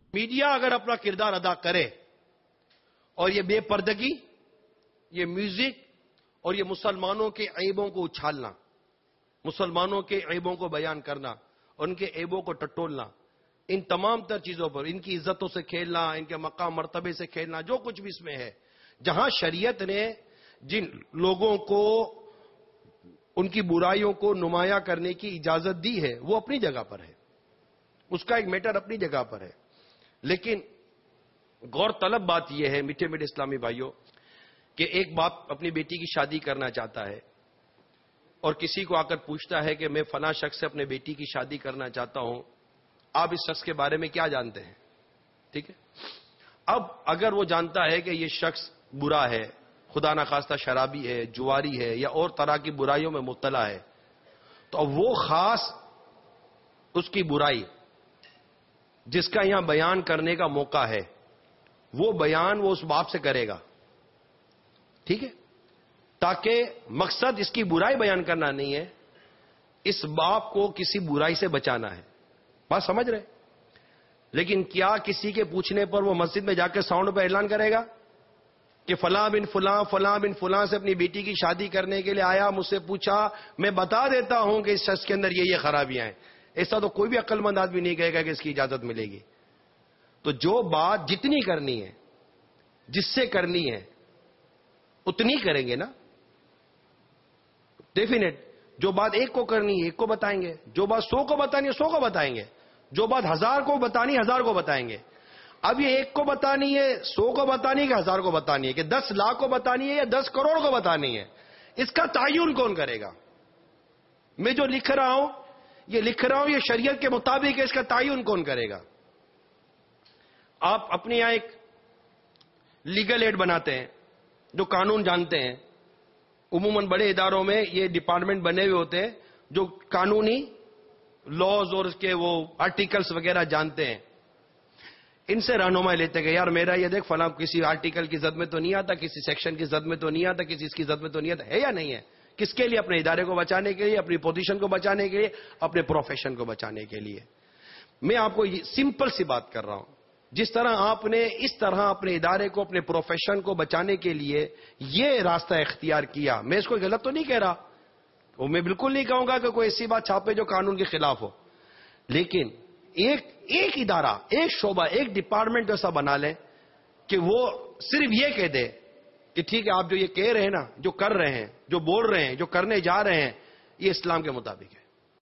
Media اگر اپنا کردار ادا کرے اور یہ بے پردگی، یہ میوزک اور یہ مسلمانوں کے عیبوں کو اچھالنا، مسلمانوں کے عیبوں کو بیان کرنا، ان کے عیبوں کو ٹٹولنا، ان تمام تر چیزوں پر، ان کی عزتوں سے کھیلنا، ان کے مقام مرتبے سے کھیلنا، جو کچھ بھی اس میں ہے، جہاں شریعت نے جن لوگوں کو ان کی برائیوں کو نمایاں کرنے کی اجازت دی ہے وہ اپنی جگہ پر ہے، اس کا ایک میٹر اپنی جگہ پر ہے. لیکن غور طلب بات یہ ہے میٹھے میٹھے اسلامی بھائیوں کہ ایک باپ اپنی بیٹی کی شادی کرنا چاہتا ہے اور کسی کو آ کر پوچھتا ہے کہ میں فلاں شخص سے اپنے بیٹی کی شادی کرنا چاہتا ہوں، آپ اس شخص کے بارے میں کیا جانتے ہیں؟ ٹھیک ہے، اب اگر وہ جانتا ہے کہ یہ شخص برا ہے، خدا نخواستہ شرابی ہے، جواری ہے یا اور طرح کی برائیوں میں مبتلا ہے، تو اب وہ خاص اس کی برائی جس کا یہاں بیان کرنے کا موقع ہے وہ بیان وہ اس باپ سے کرے گا. ٹھیک ہے، تاکہ مقصد اس کی برائی بیان کرنا نہیں ہے، اس باپ کو کسی برائی سے بچانا ہے. بات سمجھ رہے؟ لیکن کیا کسی کے پوچھنے پر وہ مسجد میں جا کے ساؤنڈ پہ اعلان کرے گا کہ فلاں بن فلاں فلاں بن فلاں سے اپنی بیٹی کی شادی کرنے کے لیے آیا، مجھ سے پوچھا، میں بتا دیتا ہوں کہ اس شخص کے اندر یہ خرابیاں ہیں؟ ایسا تو کوئی بھی عقل مند آدمی نہیں کہے گا کہ اس کی اجازت ملے گی. تو جو بات جتنی کرنی ہے، جس سے کرنی ہے اتنی کریں گے نا، ڈیفینیٹ. جو بات ایک کو کرنی ہے ایک کو بتائیں گے، جو بات 100 کو بتانی ہے 100 کو بتائیں گے، جو بات 1000 کو بتانی ہے 1000 کو بتائیں گے. اب یہ ایک کو بتانی ہے، 100 کو بتانی ہے کہ 1000 کو بتانی ہے، کہ 10 لاکھ کو بتانی ہے یا 10 کروڑ کو بتانی ہے، اس کا تعین کون کرے گا؟ میں جو لکھ رہا ہوں یہ شریعت کے مطابق ہے، اس کا تعین کون کرے گا؟ آپ اپنے یہاں ایک لیگل ایڈ بناتے ہیں، جو قانون جانتے ہیں، عموماً بڑے اداروں میں یہ ڈپارٹمنٹ بنے ہوئے ہوتے ہیں جو قانونی لاز اور اس کے وہ آرٹیکلز وغیرہ جانتے ہیں. ان سے رہنمائی لیتے کہ یار میرا یہ دیکھ فلاں کسی آرٹیکل کی زد میں تو نہیں آتا، کسی سیکشن کی زد میں تو نہیں آتا، کسی اس کی زد میں تو نہیں آتا، ہے یا نہیں ہے؟ کس کے لیے؟ اپنے ادارے کو بچانے کے لیے، اپنی پوزیشن کو بچانے کے لیے، اپنے پروفیشن کو بچانے کے لیے. میں آپ کو سمپل سی بات کر رہا ہوں، جس طرح آپ نے اس طرح اپنے ادارے کو، اپنے پروفیشن کو بچانے کے لیے یہ راستہ اختیار کیا، میں اس کو غلط تو نہیں کہہ رہا، وہ میں بالکل نہیں کہوں گا کہ کوئی ایسی بات چھاپے جو قانون کے خلاف ہو، لیکن ایک ادارہ، ایک شعبہ، ایک ڈپارٹمنٹ ایسا بنا لیں کہ وہ صرف یہ کہہ دے کہ ٹھیک ہے آپ جو یہ کہہ رہے ہیں نا، جو کر رہے ہیں، جو بول رہے ہیں، جو کرنے جا رہے ہیں، یہ اسلام کے مطابق ہے.